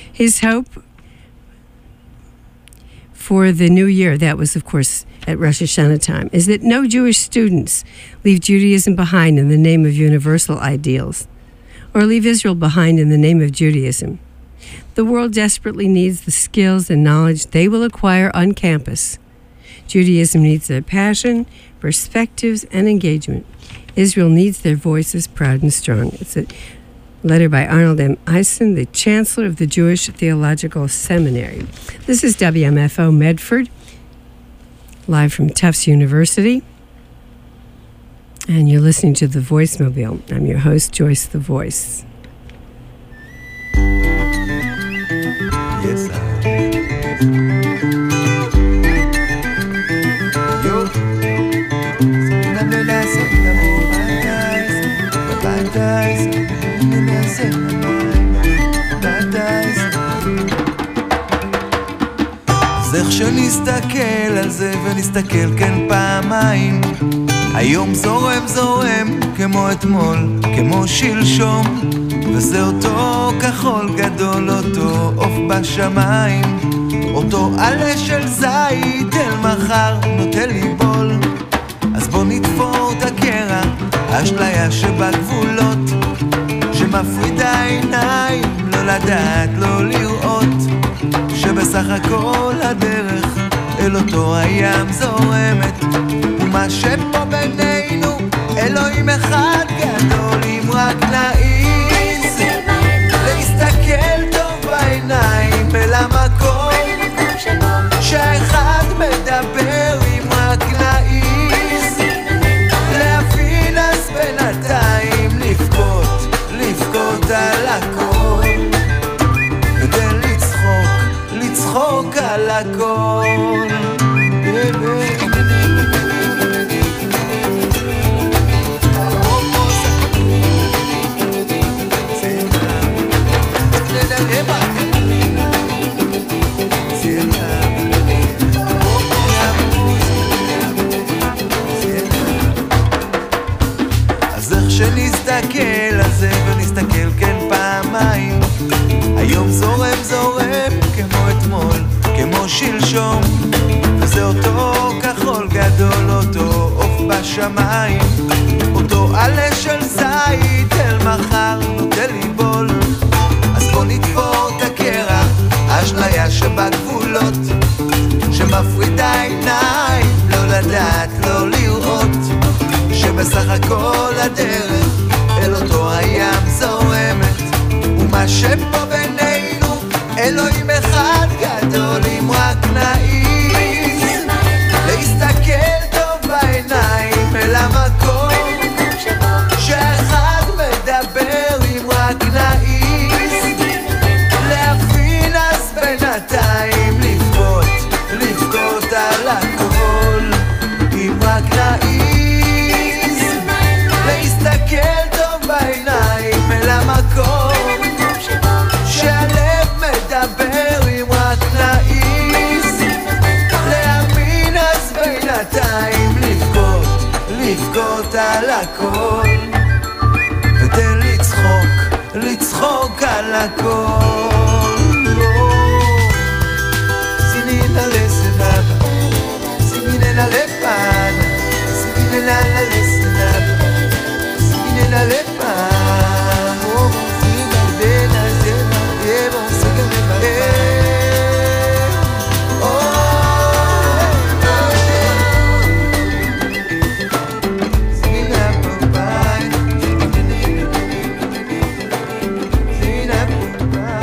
His hope for the new year, that was, of course, at Rosh Hashanah time, is that no Jewish students leave Judaism behind in the name of universal ideals, or leave Israel behind in the name of Judaism. The world desperately needs the skills and knowledge they will acquire on campus. Judaism needs their passion, perspectives, and engagement. Israel needs their voices proud and strong. It's a letter by Arnold M. Eisen, the Chancellor of the Jewish Theological Seminary. This is WMFO Medford, live from Tufts University. And you're listening to The Voicemobile. I'm your host, Joyce the Voice. Yes, אז איך שנסתכל על זה ונסתכל כן פעמיים, היום זורם זורם כמו אתמול, כמו שלשום, וזה אותו כחול גדול, אותו עוף בשמיים, אותו עלה של זית אל מחר נוטה ליבול. אז בוא נתפור את הקרע, האשליה שבגבולות, שמפרידה עיניים, לא לדעת, לא לראות, שבסך הכל הדרך אל אותו הים זורמת, ומה שפה בינינו אלוהים אחד גדול. אם רק נעיז להסתכל טוב בעיניים אל המקום שהאחד מדבר, אם רק נעיז להבין, אז בינתיים לבכות על הכל, כדי לצחוק על הכל. אז איך שנסתכל על זה ונסתכל כן פעמיים, היום זורם זורם כמו אתמול, כמו שלשום, וזה אותו כחול גדול, אותו עוף בשמיים, אותו עלה של זית אל מחר נוטה ליבול. אז בוא נתפור את הקרע, האשליה שבגבולות, שמפרידה עיניים, לא לדעת, לא לראות, שבסך הכל הדרך אל אותו הים זורמת, ומה שפה בינינו אלוהים אחד גדול. אם רק נעיז להסתכל טוב בעיניים אל המקום שאחד מדבר, אם רק נעיז להבין, אז בינתיים לבכות על הכל. אם רק נעיז להסתכל טוב בעיניים אל המקום שהלב מדבר, אם רק נעיז להאמין, אז בינתיים לבכות על הכל, כדי לצחוק על הכל. סיננה לסנבה, סיננה לפנה, סיננה לסנבה, סיננה לפנה. Bye.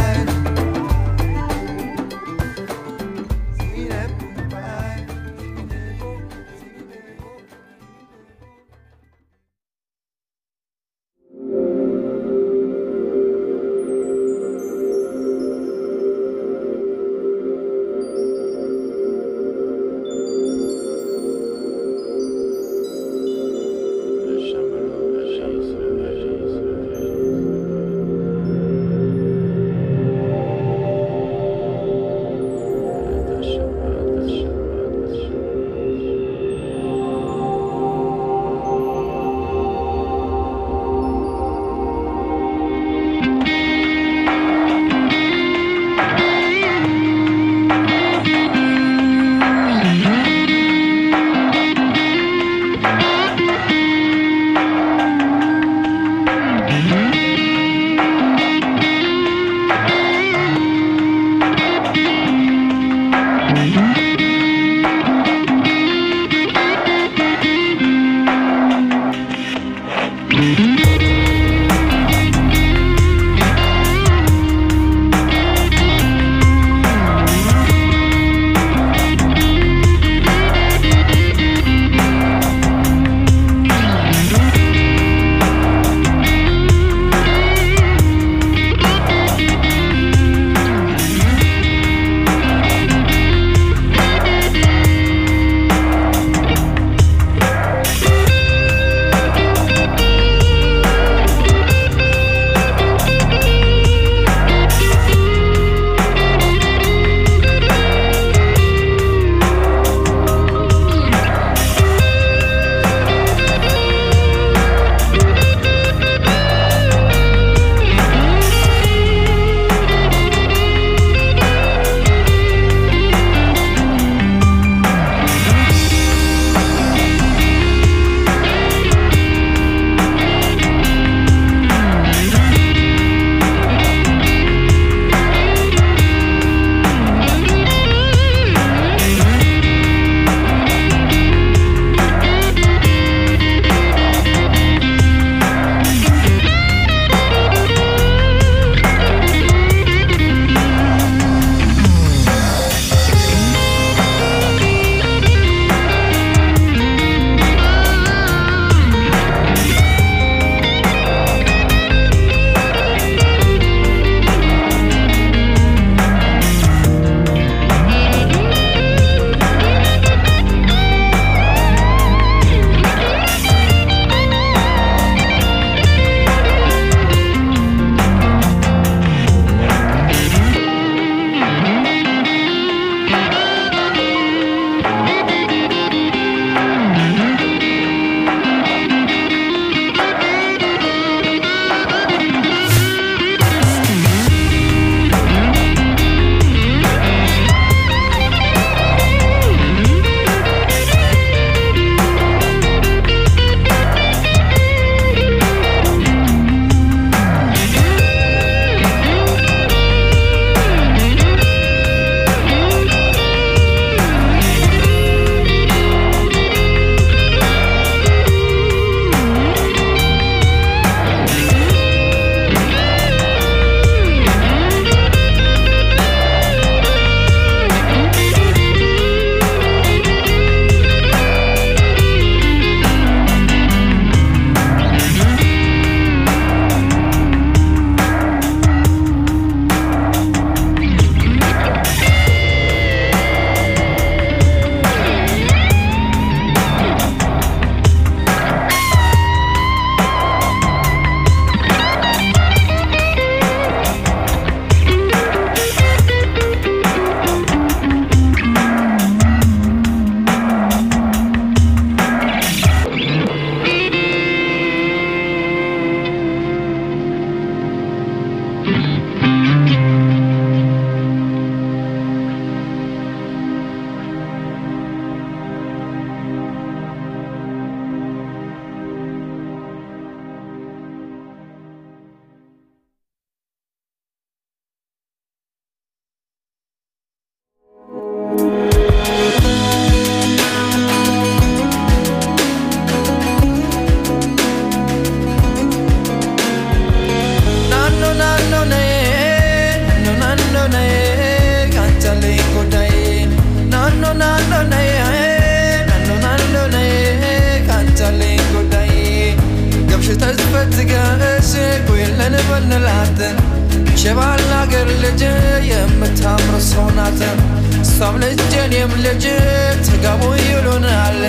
የምንላትን ሸባላ ገር ልጅ የምታምር ሰው ናት እሷም ልጅ እኔም ልጅ ተጋቡ ይሉናል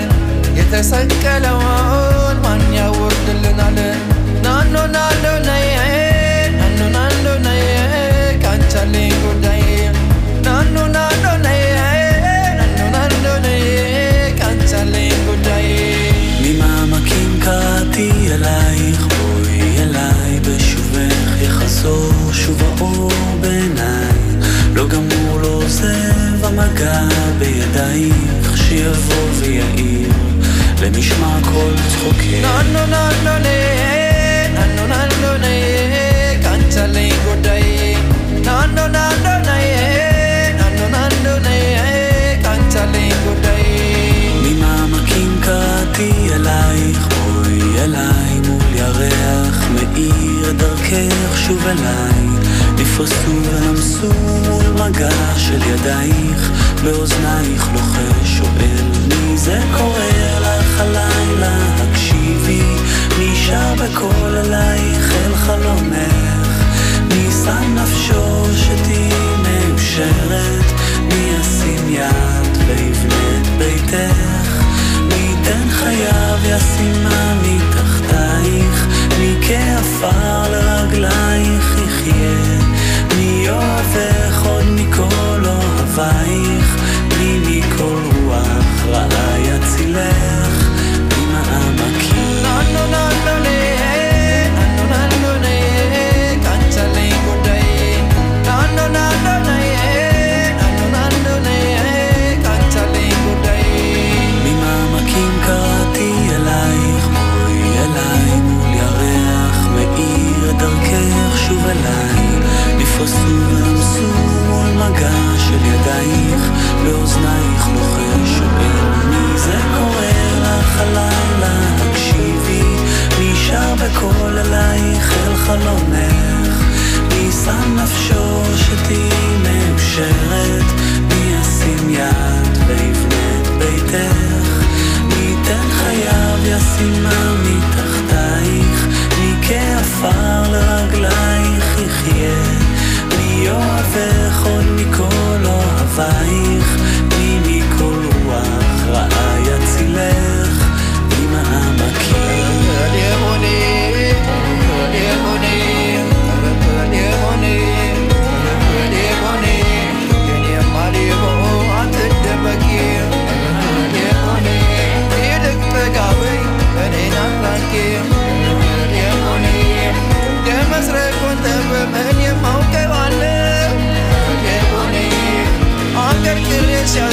የተሰቀለውን ማን ያወርድልናል ናኖ ናኖ ነይ ናኖ ናኖ ነይ ካንቻለኝ ጉዳይ ናኖ ናኖ ነይ ናኖ ናኖ ነይ ካንቻለኝ ጉዳይ ממעמקים קראתי אלייך בואי אליי בשובך יחזור שוב האור בעיניי לא גמור לא עוזב המגע בידייך שיבוא ויעיר למשמע כל צחוקך ננו ננו ננו ננו ננו קנצלי גודאי ננו ננו ננו ננו קנצלי גודאי ממעמקים קראתי אלייך בואי אליי מול ירח מאיר דרכך שוב אליי נפרסו ונמסו מול מגע של ידייך באוזנייך לוחש שואל מי זה קורא לך הלילה הקשיבי מי שר בקול עלייך אל חלומך מי שם נפשו שתהי מאושרת מי ישים יד ויבנה את ביתך מי ייתן חייו ישימה מתחתייך מי כעפר לרגלייך יחיה מי אוהבך עוד מכל אוהבייך מי מכל רוח רעה יצילך ממעמקים ננו ננו ננו ננו קנצלי גודאי ננו ננו ננו ננו קנצלי גודאי ממעמקים קראתי אלייך בואי אליי מול ירח מאיר דרכך שוב אליי נפרסו ונמסו מול מגע של ידייך באוזנייך לוחש שואל מי זה קורא לך הלילה הקשיבי מי שר בקול עלייך אל חלומך מי שם נפשו שתהי מאושרת מי ישים יד ויבנה את ביתך מי ייתן חייו ישימה מתחתייך מי כעפר לרגלייך יחיה מי אוהבך עוד מכל אוהבייך מי מכל רוח רעה יצילך ממעמקים Sia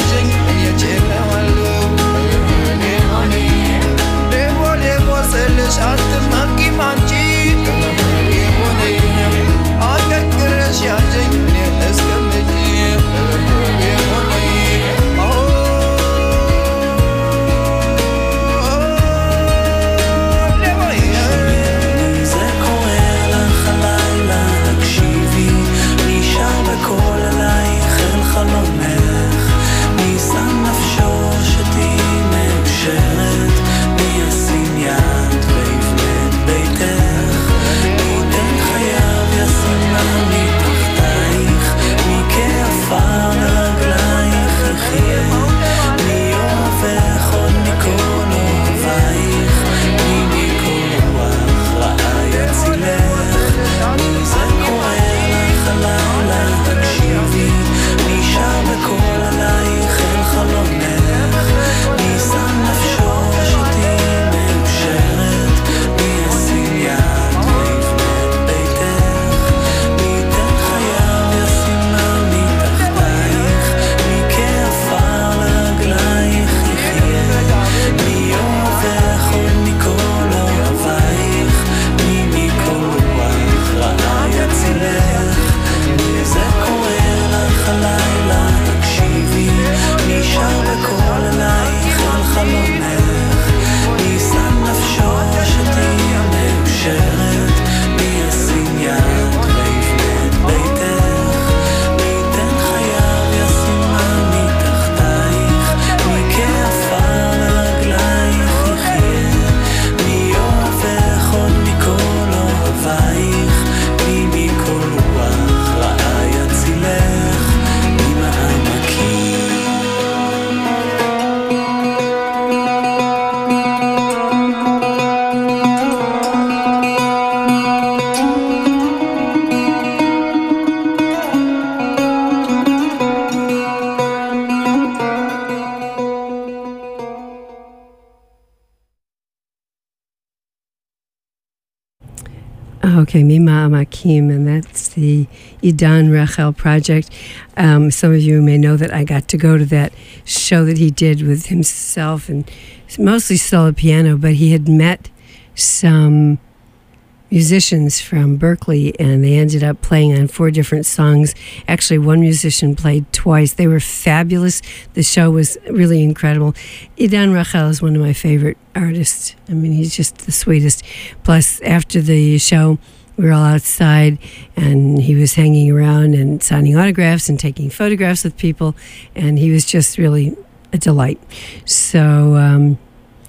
Okay, Mima Amakim, and that's the Idan Rachel project. Some of you may know that I got to go to that show that he did with himself, and mostly solo piano, but he had met some musicians from Berkeley, and they ended up playing on 4 different songs. Actually, one musician played twice. They were fabulous. The show was really incredible. Idan Rachel is one of my favorite artists. I mean, he's just the sweetest. Plus, after the show, we were all outside, and he was hanging around and signing autographs and taking photographs with people, and he was just really a delight. So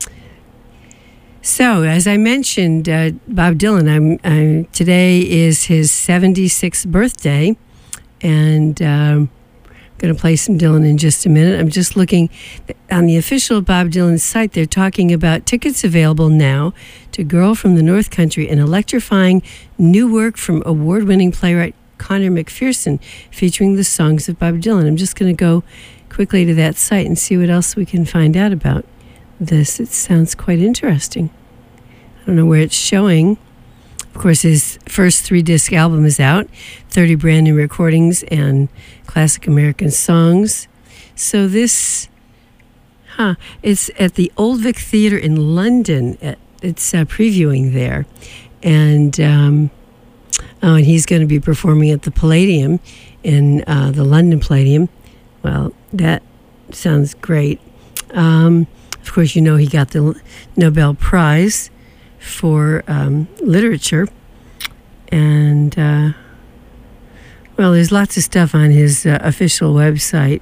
as I mentioned, Bob Dylan, today is his 76th birthday, and I'm going to play some Dylan in just a minute. I'm just looking on the official Bob Dylan site. They're talking about tickets available now to Girl from the North Country, an electrifying new work from award-winning playwright Conor McPherson, featuring the songs of Bob Dylan. I'm just going to go quickly to that site and see what else we can find out about this. It sounds quite interesting. I don't know where it's showing. Of course, his first 3-disc album is out, 30 brand new recordings and classic American songs. So this, it's at the Old Vic Theatre in London. It's previewing there. And and he's going to be performing at the Palladium in the London Palladium. Well, that sounds great. Of course, you know he got the Nobel Prize for literature. And, well, there's lots of stuff on his official website.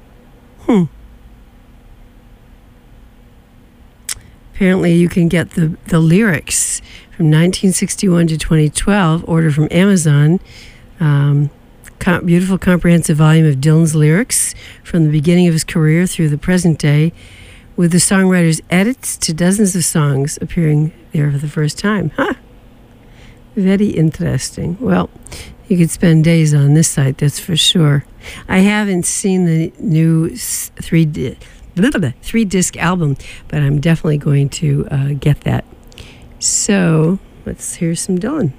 Apparently, you can get the lyrics from 1961 to 2012, ordered from Amazon. Beautiful comprehensive volume of Dylan's lyrics from the beginning of his career through the present day, with the songwriter's edits to dozens of songs appearing there for the first time. Very interesting. Well, you could spend days on this site, that's for sure. I haven't seen the new 3-disc album, but I'm definitely going to get that. So let's hear some Dylan.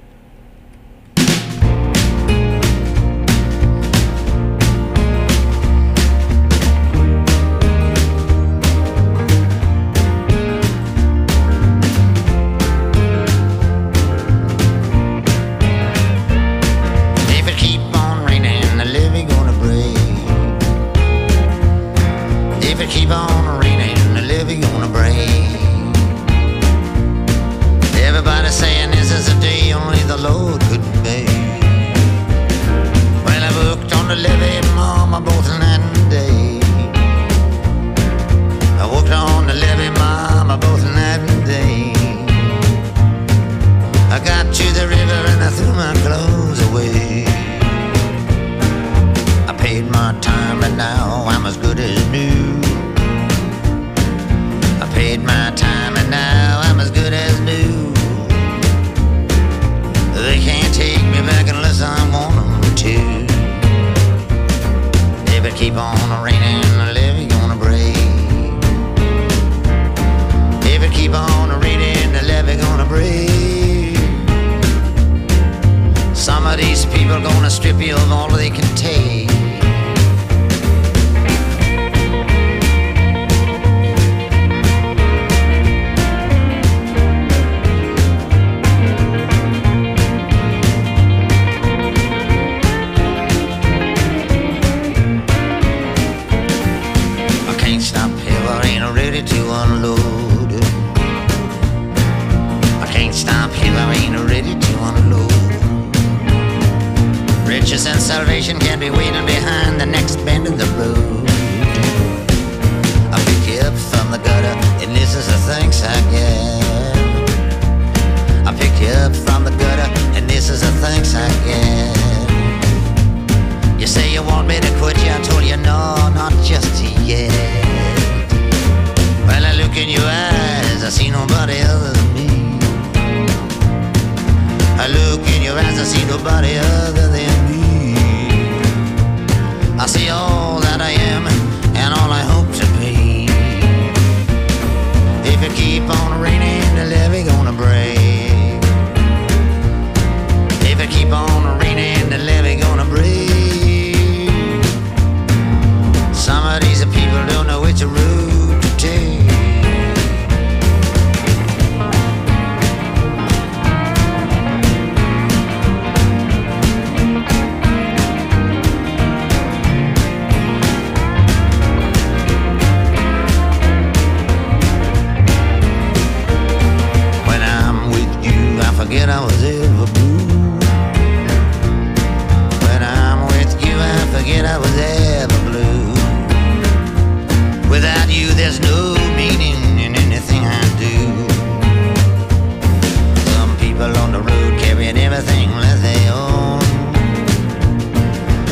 Keep on raining, the levee gonna break. Everybody saying this is a day only the Lord could make. Well, I booked on the levee, Mama, both night and day. I worked on the levee, Mama, both night and day. I got to the river and I threw my clothes away. I paid my time and now I'm as good as new. I paid my time and now I'm as good as new. They can't take me back unless I want them to. If it keep on raining, the levee gonna break. If it keep on raining, the levee gonna break. Some of these people gonna strip you of all they can take. To unload, I can't stop here, I ain't ready to unload. Riches and salvation can't be waiting behind the next bend in the road. I pick you up from the gutter, and this is the thanks I get. I pick you up from the gutter, and this is the thanks I get. You say you want me to quit you, I told you no, not just yet. Well, I look in your eyes, I see nobody other than me. I look in your eyes, I see nobody other than me. I see all that I am and all I hope to be. If it keep on raining, the levee gonna break.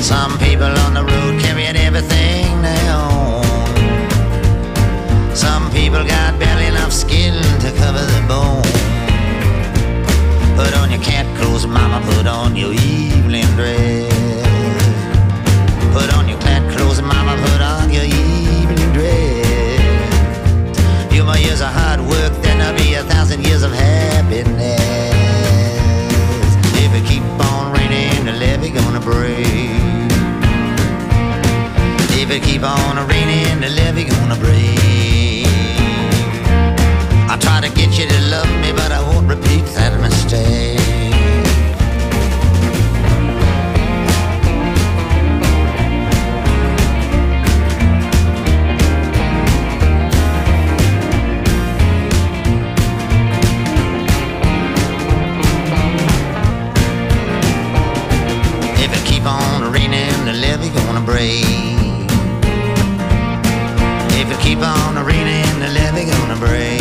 Some people on the road carrying everything they own. Some people got barely enough skin to cover their bone. Put on your cat clothes, mama, put on your evening dress. Put on your cat clothes, mama, put on your evening dress. Few more years of hard work, then there'll be 1,000 years of happiness. If it keep on raining, the levee gonna break. If it keep on raining, the levee gonna break. I try to get you to love me, but I won't repeat that mistake. If it keep on raining, the levee gonna break. If it keep on raining, the levee gonna break.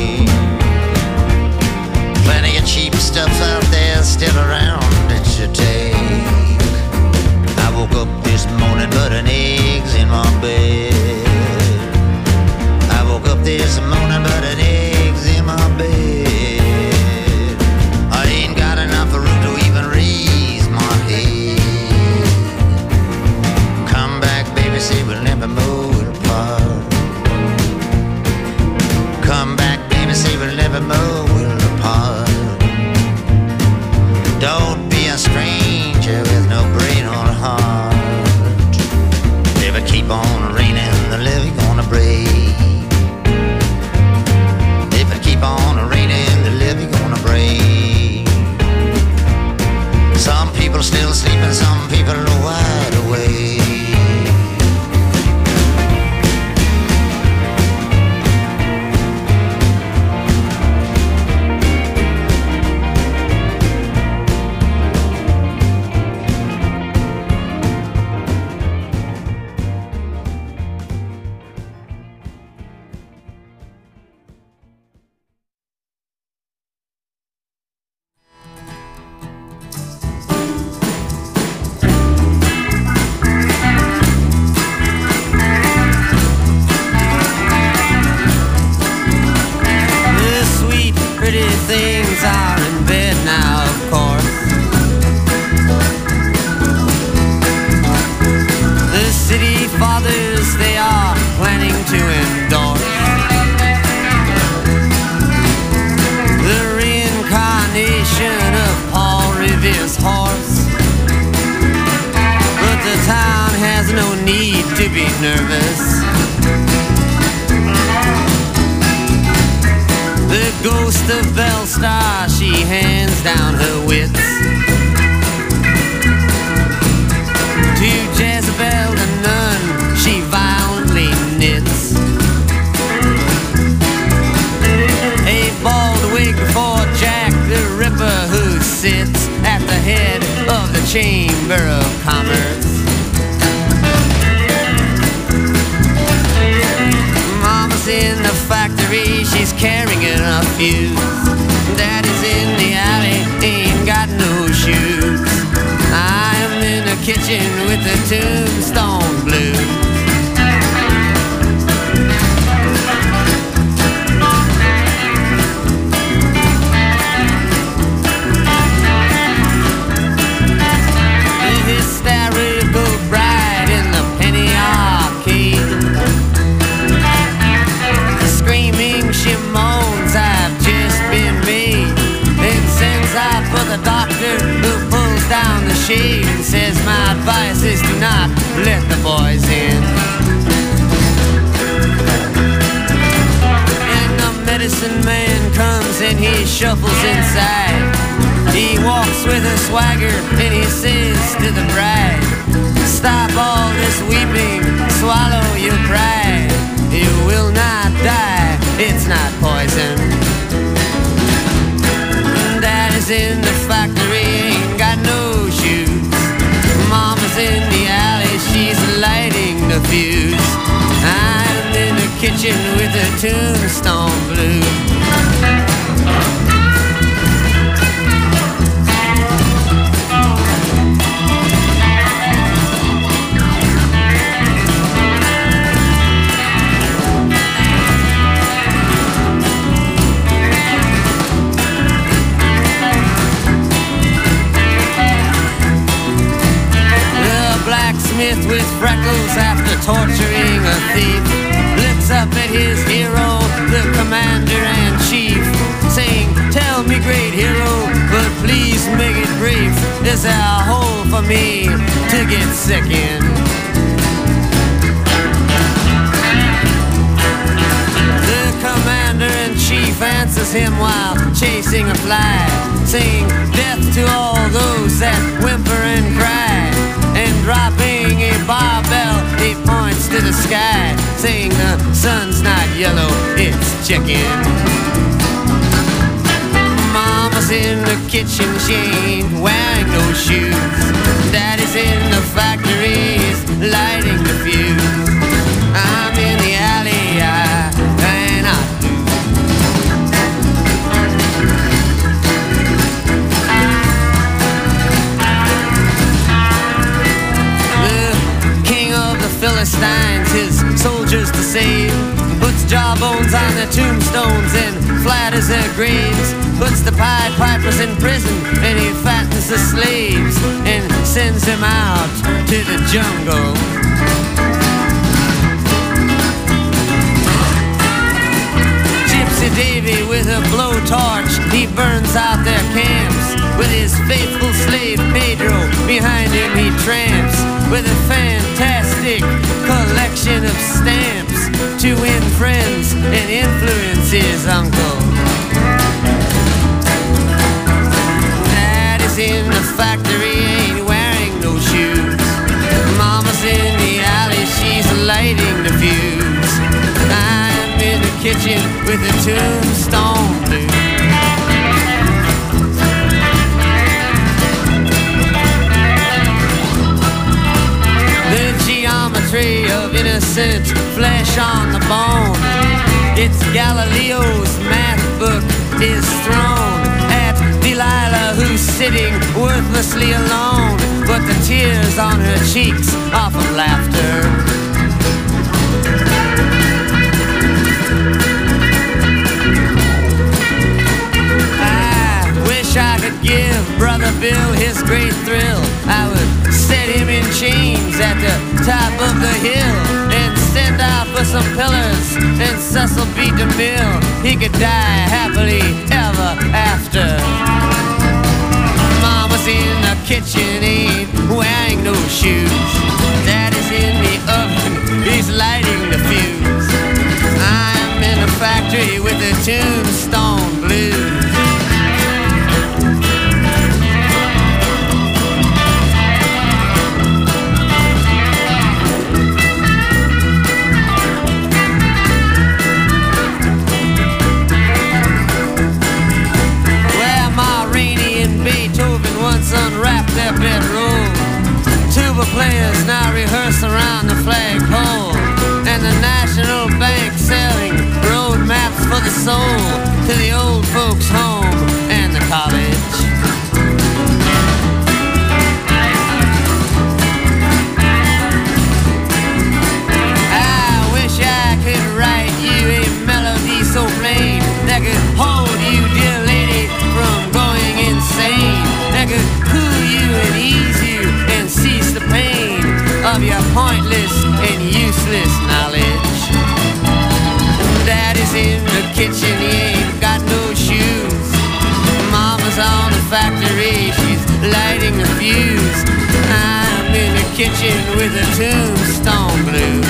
Plenty of cheap stuff out there still around that you take. I woke up this morning, but an egg's in my bed. I woke up this morning, but an egg's in my bed. I ain't got enough room to even raise my head. Come back, baby, say we'll never move apart. Come back, baby, say we'll never move apart. Don't be a stranger with no brain or heart. If it keep on raining, the levee gonna break. If it keep on raining, the levee gonna break. Some people still sleeping, some people are wide awake. Things are in bed now, of course. The city fathers, they are planning to endorse the reincarnation of Paul Revere's horse. But the town has no need to be nervous. The ghost of Belstar, she hands down her wits to Jezebel the nun, she violently knits a bald wig for Jack the Ripper, who sits at the head of the Chamber of Commerce. Mama's in the factory, she's carrying a fuse. Daddy's in the alley, ain't got no shoes. I'm in the kitchen with the Tombstone Blues. The hysterical bride in the penny arcade, screaming she moans, I've just been made. Then sends out for the doctor, who pulls down the shade and says, my advice is do not let the boys in. And the medicine man comes and he shuffles inside. He walks with a swagger and he says to the bride, stop all this weeping, swallow your pride. You will not die, it's not poison. Daddy's in the factory, ain't got no shoes. Mama's in the alley, she's lighting the fuse. I'm in the kitchen with the Tombstone Blues. blacksmith with freckles after torturing a thief looks up at his hero, the commander-in-chief, saying, "Tell me, great hero, but please make it brief. Is there a hole for me to get sick in?" The commander-in-chief answers him while chasing a fly, saying, "Death to all those that whimper and cry." And dropping a barbell, he points to the sky, saying, "The sun's not yellow, it's chicken." Mama's in the kitchen, she ain't wearing no shoes. Daddy's in the factory, he's lighting the fuse. I'm in the alley, and I do. Philistines, his soldiers to save, puts jawbones on their tombstones and flatters their graves, puts the Pied Pipers in prison and he fattens the slaves and sends them out to the jungle. Gypsy Davy with a blowtorch, he burns out their camps. With his faithful slave Pedro behind him he tramps, with a fantastic collection of stamps to win friends and influence his uncle. Daddy's in the factory, ain't wearing no shoes. Mama's in the alley, she's lighting the fuse. I'm in the kitchen with a tombstone blues. Geometry of innocent flesh on the bone. It's Galileo's math book, his throne at Delilah, who's sitting worthlessly alone, but the tears on her cheeks off of laughter. I wish I could give Brother Bill his great thrill. I would set him in chains at the top of the hill and send out for some pillars and Cecil B. DeMille. He could die happily ever after. Mama's in the kitchen, ain't wearing no shoes. Daddy's in the oven, he's lighting the fuse. I'm in the factory with the tombstone blues. Unwrap their bedroom. Tuba players now rehearse around the flagpole, and the National Bank selling road maps for the soul to the old folks' home and the college. I wish I could write you a melody so plain that could hold you, dear lady, from going insane. That could cool you and ease you and cease the pain of your pointless and useless knowledge. Daddy's in the kitchen, he ain't got no shoes. Mama's on the factory, she's lighting the fuse. I'm in the kitchen with a tombstone blues.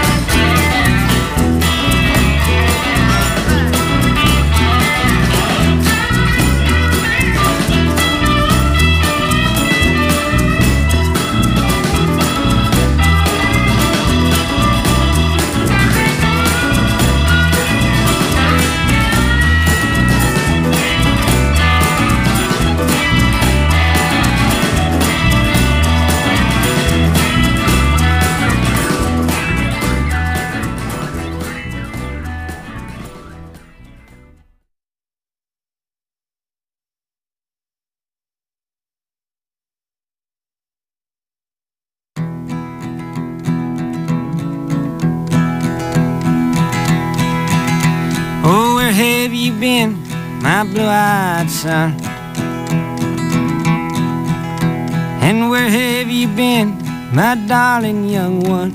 Been, my blue-eyed son? And where have you been, my darling young one.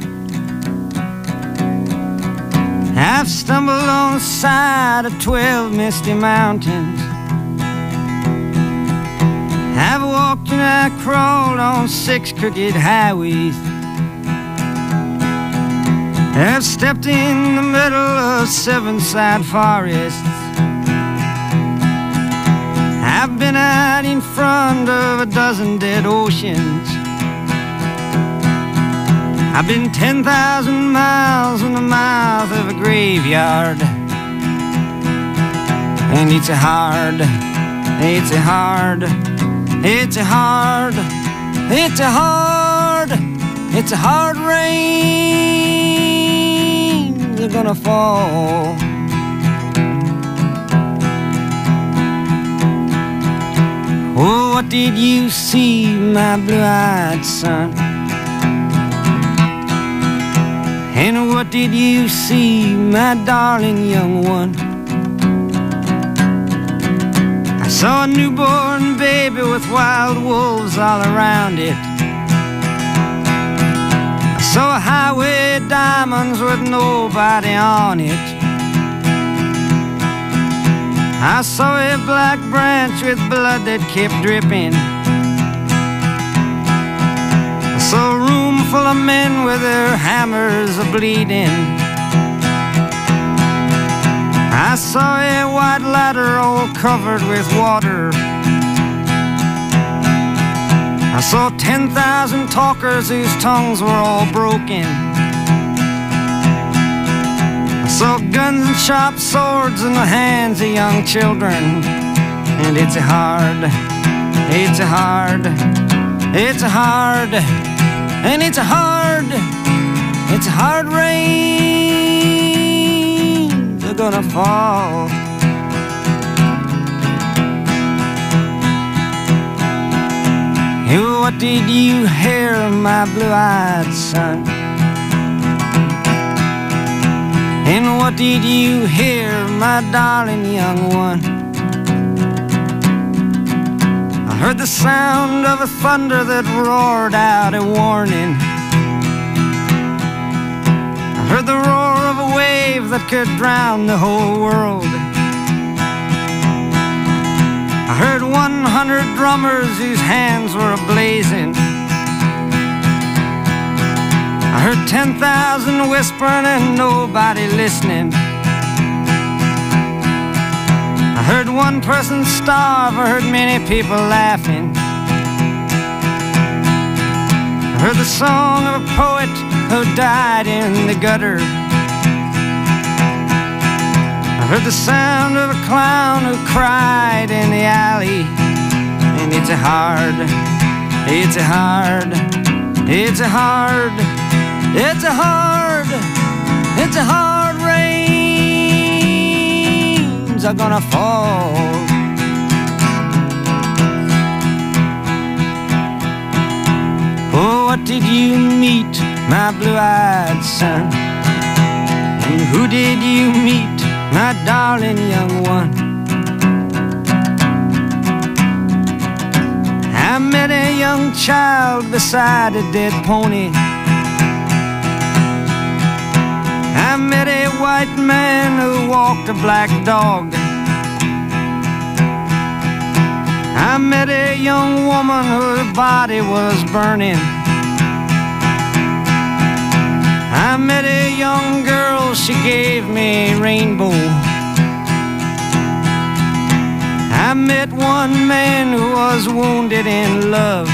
I've stumbled on the side of 12 misty mountains. I've walked and I crawled on 6 crooked highways. I've stepped in the middle of 7 sad forests. I've been out in front of a dozen dead oceans. I've been 10,000 miles in the mouth of a graveyard. And it's a hard, it's a hard, it's a hard, it's a hard, it's a hard rain they're gonna fall. Oh, what did you see, my blue-eyed son? And what did you see, my darling young one? I saw a newborn baby with wild wolves all around it. I saw a highway of diamonds with nobody on it. I saw a black branch with blood that kept dripping. I saw a room full of men with their hammers a-bleeding. I saw a white ladder all covered with water. I saw 10,000 talkers whose tongues were all broken. I saw guns and sharp swords in the hands of young children. And it's a hard, it's a hard, it's a hard, and it's a hard, it's a hard rain they're gonna fall. What did you hear, my blue-eyed son? And what did you hear, my darling young one? I heard the sound of a thunder that roared out a warning. I heard the roar of a wave that could drown the whole world. I heard 100 drummers whose hands were ablazing. I heard 10,000 whispering and nobody listening. I heard one person starve, I heard many people laughing. I heard the song of a poet who died in the gutter. I heard the sound of a clown who cried in the alley. And it's a hard, it's a hard, it's a hard, it's a hard, it's a hard rains are gonna fall. Oh, what did you meet, my blue-eyed son? And who did you meet, my darling young one? I met a young child beside a dead pony. I met a white man who walked a black dog. I met a young woman whose body was burning. I met a young girl, she gave me a rainbow. I met one man who was wounded in love.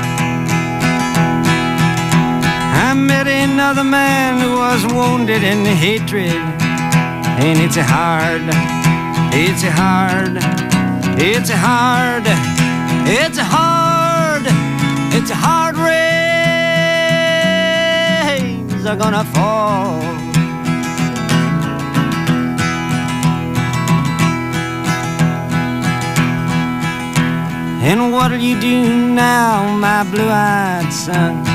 I met another man who was wounded in hatred. And it's a hard, it's a hard, it's a hard, it's a hard, it's a hard rains are gonna fall. And what'll you do now, my blue-eyed son?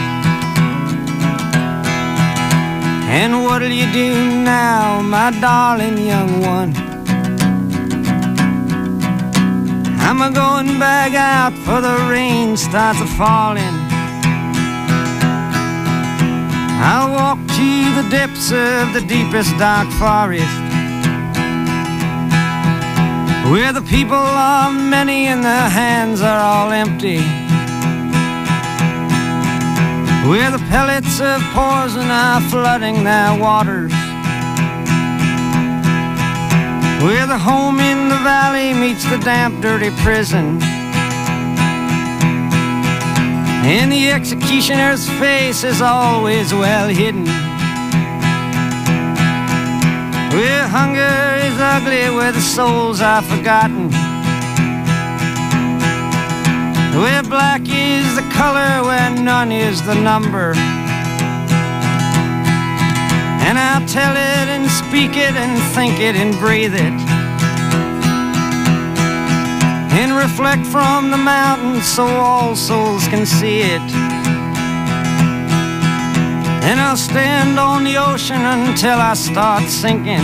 And what'll you do now, my darling young one? I'm a-going back out for the rain starts a-falling. walk to the depths of the deepest dark forest, where the people are many and their hands are all empty, where the pellets of poison are flooding their waters, where the home in the valley meets the damp, dirty prison, and the executioner's face is always well hidden, where hunger is ugly, where the souls are forgotten, where black is the color, where none is the number. And I'll tell it and speak it and think it and breathe it, and reflect from the mountain so all souls can see it. And I'll stand on the ocean until I start sinking,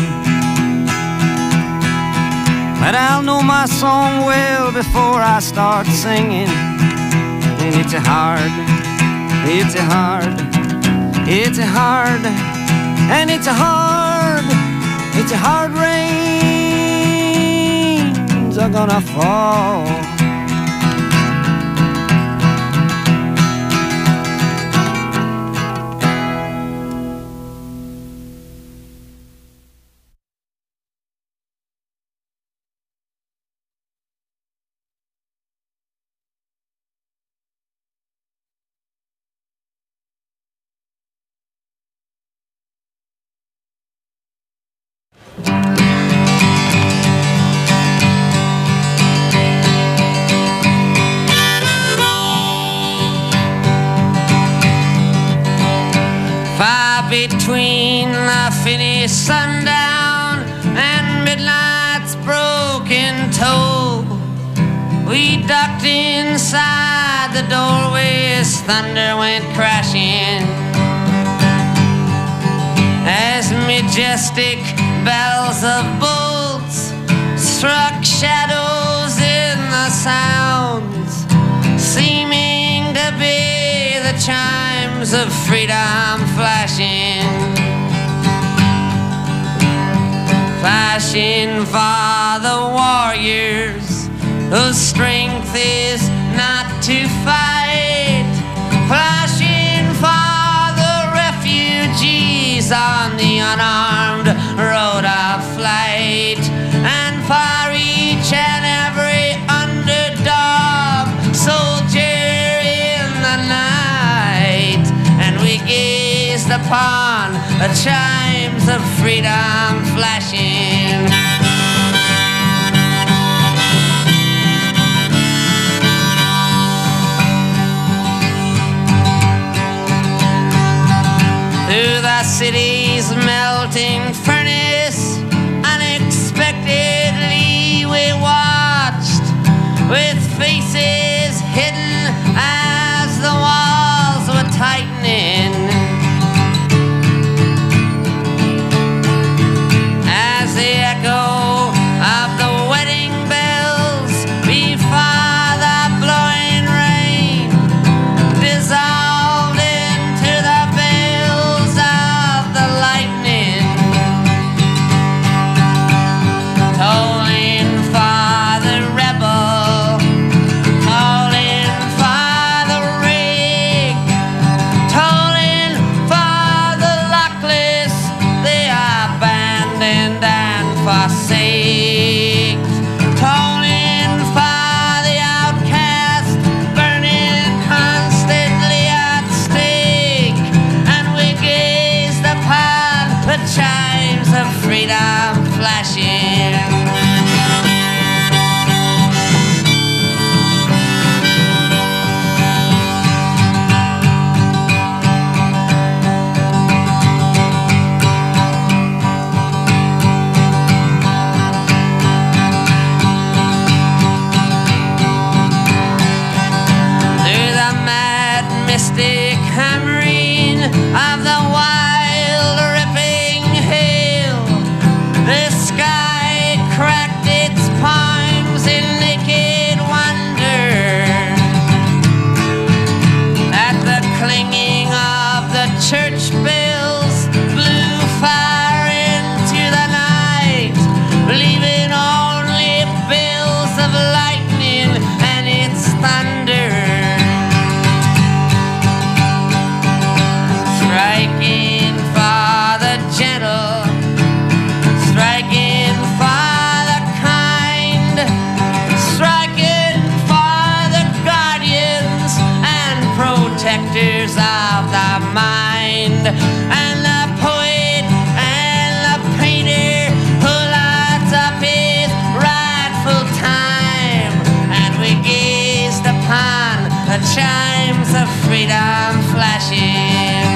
but I'll know my song well before I start singing. And it's a hard, it's a hard, it's a hard, and it's a hard rains are gonna fall. Between the finished sundown and midnight's broken toll, we ducked inside the doorway as thunder went crashing, as majestic bells of bolts struck shadows in the sounds, seeming to be the chimes of freedom flashing, flashing for the warriors whose strength is not to fight, flashing for the refugees on the unarmed road of flight, and for each and every underdog soldier in the night. And we gazed upon the chimes of freedom flashing. Through the city's melting furnace, unexpectedly we watched, with faces hidden as the walls were tightening, as the echo of the wedding bells before the blowing rain dissolved into the bells of the lightning, tolling for the rebel, tolling for the rig, tolling for the luckless, the abandoned and forsake, tolling for the outcast, burning constantly at stake. And we gazed upon the chimes of freedom flashing. Through the mad mystic hammering of the wild ripping hail, the sky cracked its palms in naked wonder at the clinging of the church bell blind, and the poet and the painter who lights up his rightful time, and we gazed upon the chimes of freedom flashing.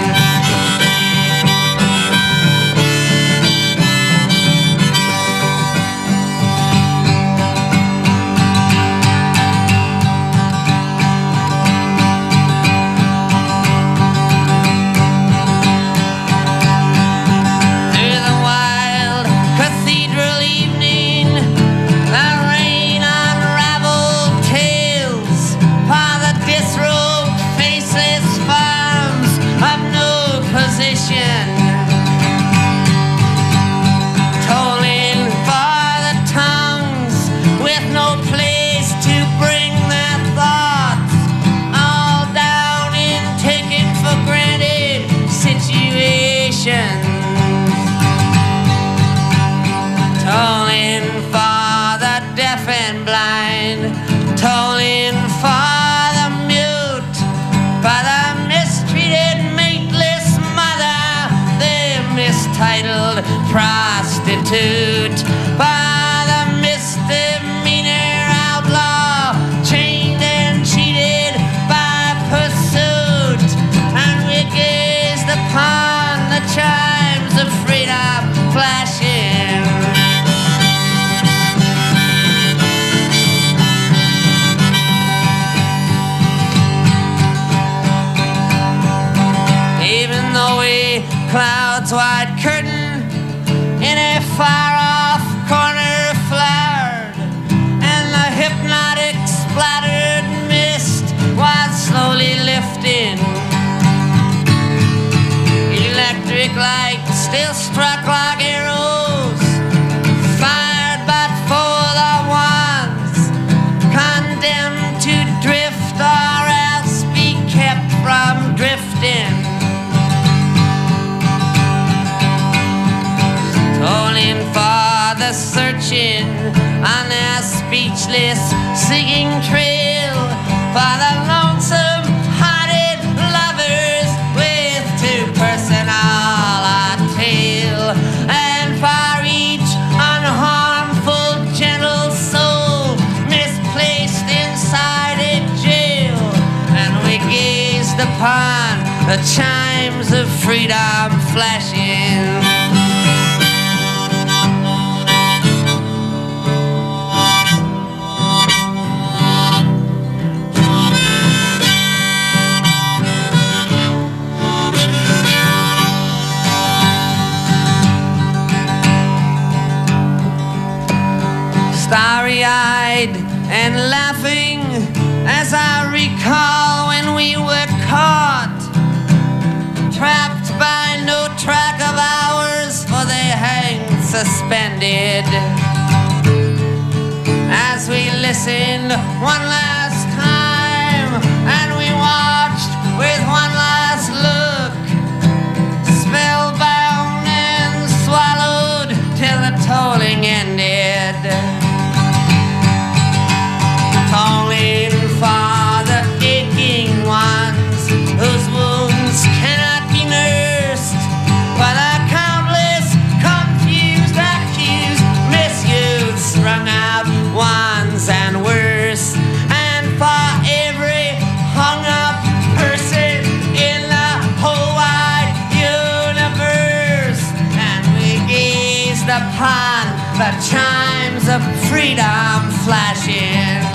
Tolling for the deaf and blind, tolling for the mute, for the mistreated, mateless mother, the mistitled prostitute, for the misdemeanor outlaw, chained and cheated by pursuit, and we gazed upon the chimes of freedom flashing. Cloud's white curtain in a far-off corner flowered, and the hypnotic splattered mist was slowly lifting. Electric light still struck like arrows, fired but for the ones condemned to drift or else be kept from drifting. Tolling for the searching on their speechless singing trail, for the lonesome-hearted lovers with too personal a tale, and for each unharmful gentle soul misplaced inside a jail, and we gazed upon the chimes of freedom flashing. Starry-eyed and laughing as I recall when we were caught, trapped by no track of ours, for they hang suspended. As we listened one last time, and we watched with one last look, spellbound and swallowed till the tolling ended. Tolling for the aching ones whose wounds cannot be nursed, for the countless confused, accused, misused, strung out ones and worse, and for every hung-up person in the whole wide universe. And we gazed upon the chimes of freedom flashing.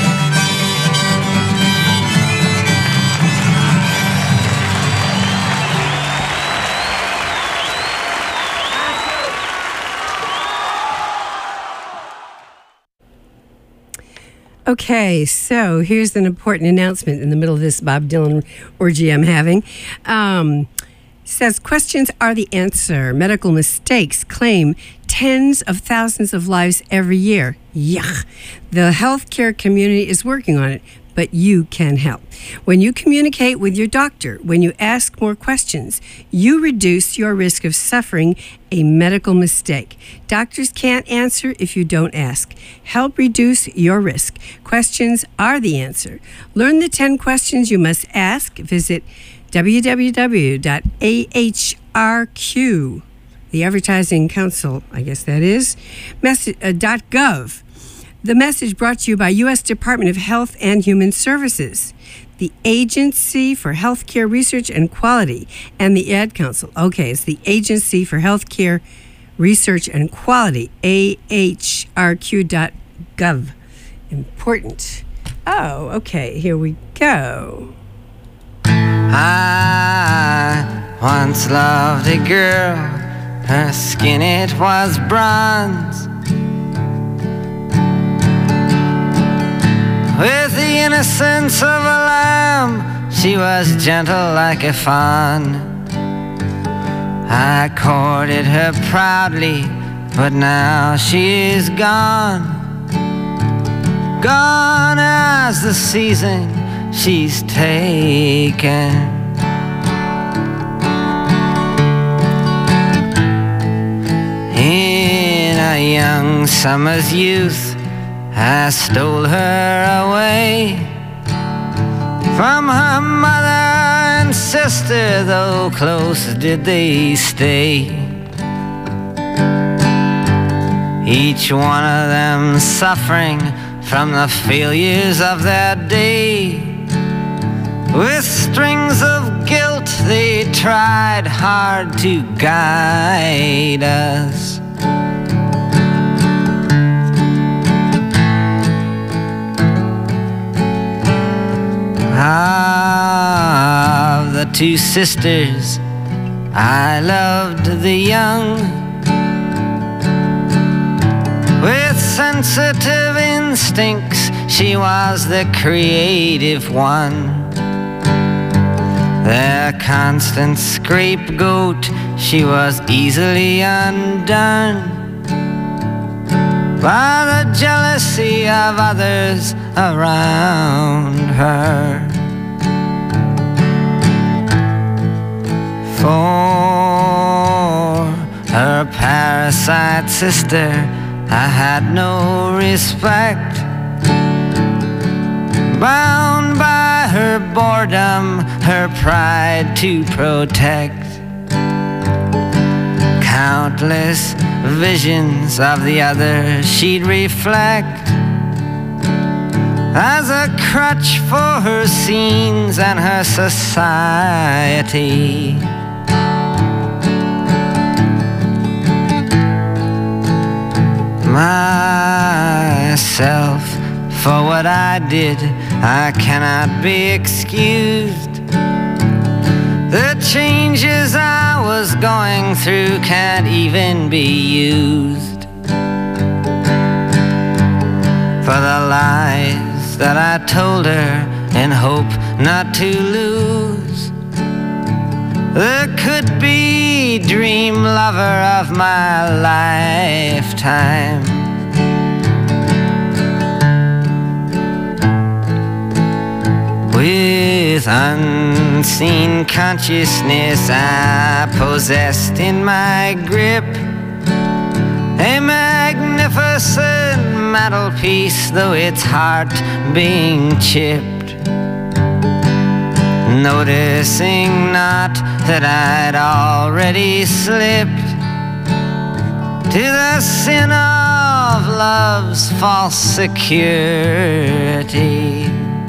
Okay, so here's an important announcement in the middle of this Bob Dylan orgy I'm having. Says questions are the answer. Medical mistakes claim tens of thousands of lives every year. Yuck. The healthcare community is working on it, but you can help. When you communicate with your doctor, when you ask more questions, you reduce your risk of suffering a medical mistake. Doctors can't answer if you don't ask. Help reduce your risk. Questions are the answer. Learn the 10 questions you must ask. Visit www.ahrq, the Advertising Council, I guess that is, .gov. The message brought to you by U.S. Department of Health and Human Services, the Agency for Healthcare Research and Quality, and the Ad Council. Okay, it's the Agency for Healthcare Research and Quality, ahrq.gov. Important. Oh, okay, here we go. I once loved a girl, her skin it was bronze, with the innocence of a lamb, she was gentle like a fawn. I courted her proudly, but now she is gone. Gone as the season she's taken. In a young summer's youth, I stole her away from her mother and sister, though close did they stay. Each one of them suffering from the failures of their day. With strings of guilt they tried hard to guide us. Of the two sisters, I loved the young, with sensitive instincts, she was the creative one. Their constant scapegoat, she was easily undone by the jealousy of others around her. For her parasite sister, I had no respect. Bound by her boredom, her pride to protect. Countless visions of the other she'd reflect as a crutch for her scenes and her society. Myself, for what I did, I cannot be excused. The changes I was going through can't even be used for the lies that I told her in hope not to lose the could-be dream lover of my lifetime. With unseen consciousness I possessed in my grip a magnificent mantelpiece, though its heart being chipped, noticing not that I'd already slipped to the sin of love's false security.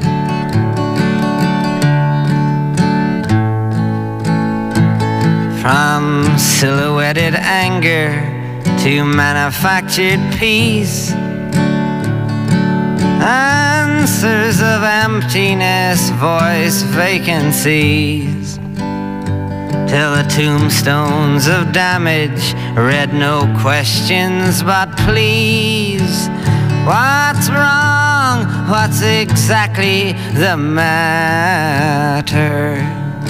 From silhouetted anger to manufactured peace, answers of emptiness voice vacancies, till the tombstones of damage read no questions but please. What's wrong? What's exactly the matter?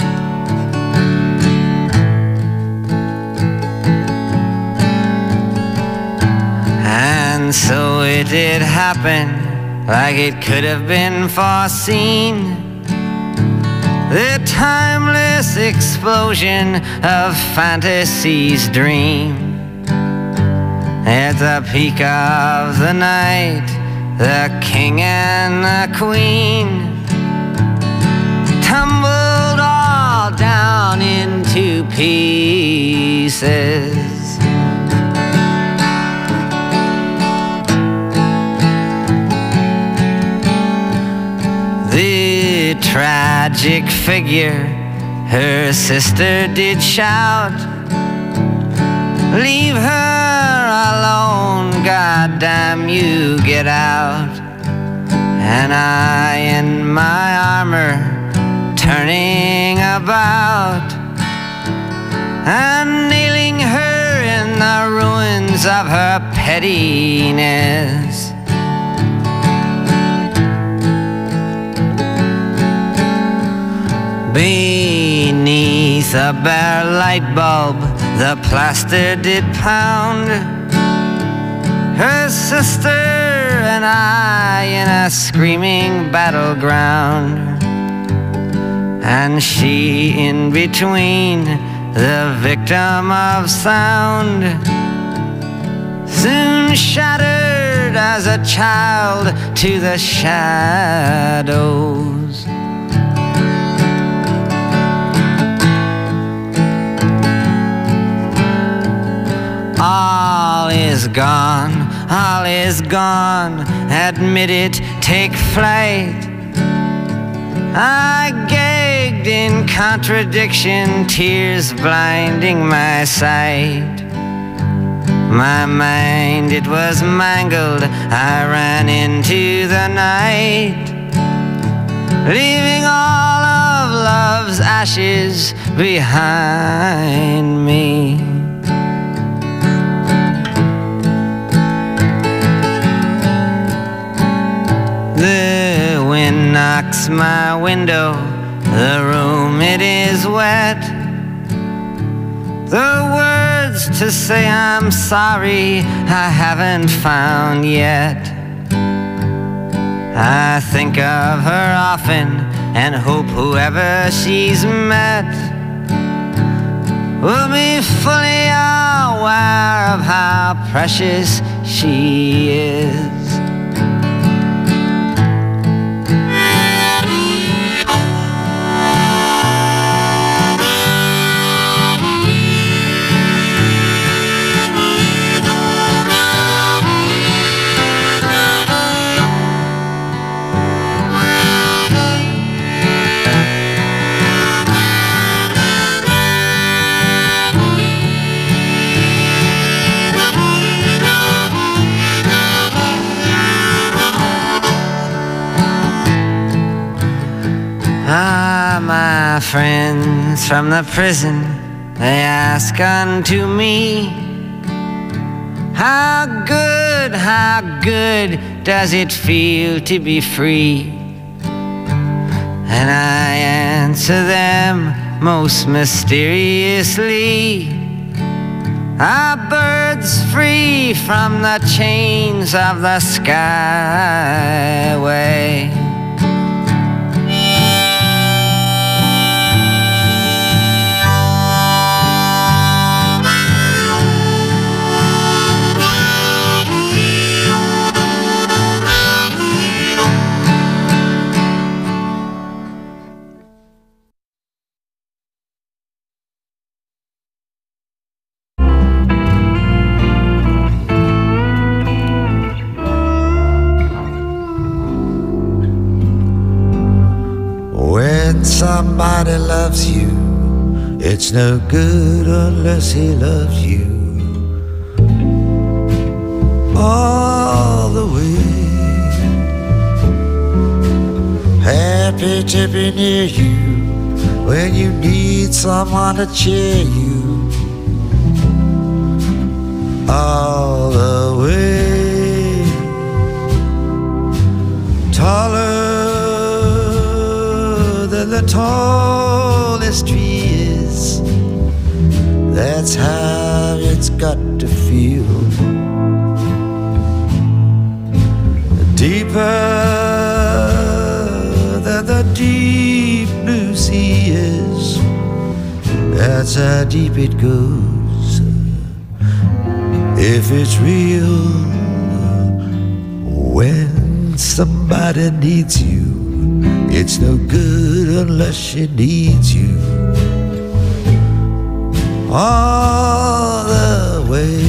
And so it did happen, like it could have been foreseen. The timeless explosion of fantasy's dream. At the peak of the night, the king and the queen tumbled all pieces. The tragic figure, her sister did shout, "Leave her alone, goddamn you, get out." And I in my armor, turning about and nailing her in the ruins of her pettiness. Beneath a bare light bulb, the plaster did pound. Her sister and I in a screaming battleground, and she in between, the victim of sound, soon shattered as a child to the shadows. All is gone, all is gone, admit it, take flight. I gagged in contradiction, tears blinding my sight. My mind, it was mangled, I ran into the night, leaving all of love's ashes behind me. The wind knocks my window, the room it is wet. The words to say I'm sorry I haven't found yet. I think of her often and hope whoever she's met will be fully aware of how precious she is. Ah, my friends from the prison, they ask unto me, how good does it feel to be free? And I answer them most mysteriously, are birds free from the chains of the skyway. Somebody loves you, it's no good unless he loves you all the way. Happy to be near you when you need someone to cheer you all the way. Taller the tallest tree is, that's how it's got to feel. Deeper than the deep blue sea is, that's how deep it goes. If it's real, when somebody needs you, it's no good unless she needs you all the way.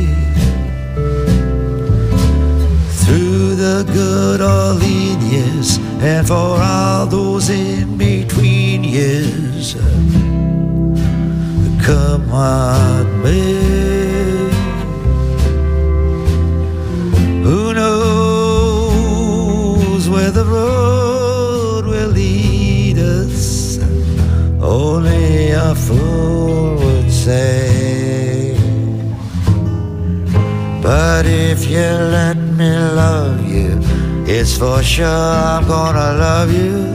Through the good or lean years, and for all those in between years, come what may. Who knows where the road will lead us? Only a fool would say. But if you let me love you, it's for sure I'm gonna love you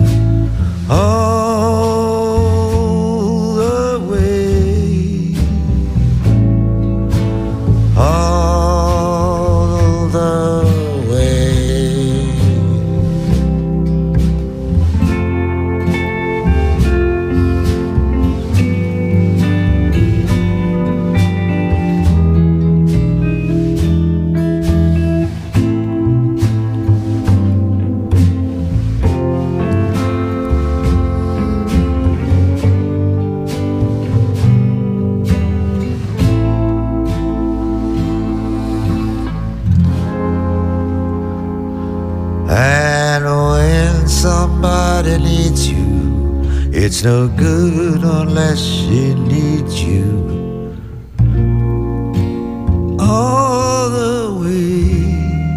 all the way, all the way. And when somebody needs you, it's no good unless she needs you all the way.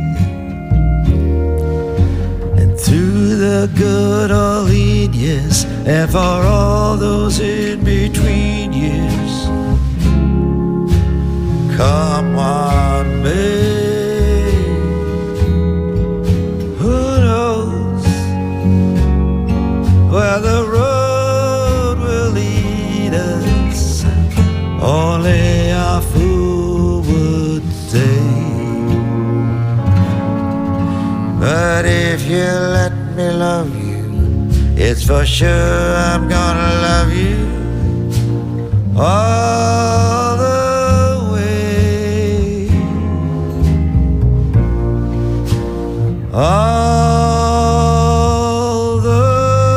And through the good or lean years, and for all those in between years, come what may. Where the road will lead us, only a fool would say. But if you let me love you, it's for sure I'm gonna love you all the way, all the way.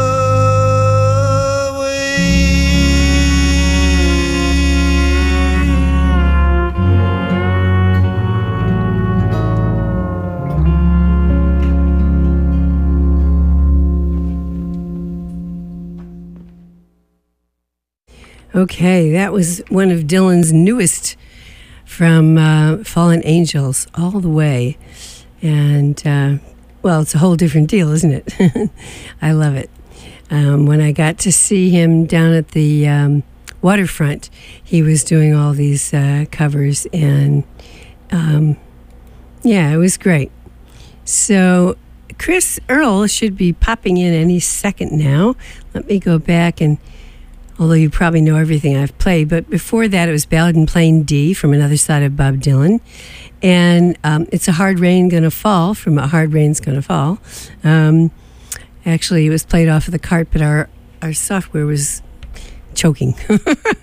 Okay, that was one of Dylan's newest from Fallen Angels, All the Way. And, well, it's a whole different deal, isn't it? I love it. When I got to see him down at the waterfront, he was doing all these covers, and, yeah, it was great. So Chris Earl should be popping in any second now. Let me go back and... although you probably know everything I've played. But before that, it was Ballad in Plain D from Another Side of Bob Dylan. And It's a Hard Rain Gonna Fall from A Hard Rain's Gonna Fall. Actually, it was played off of the cart, but our software was choking.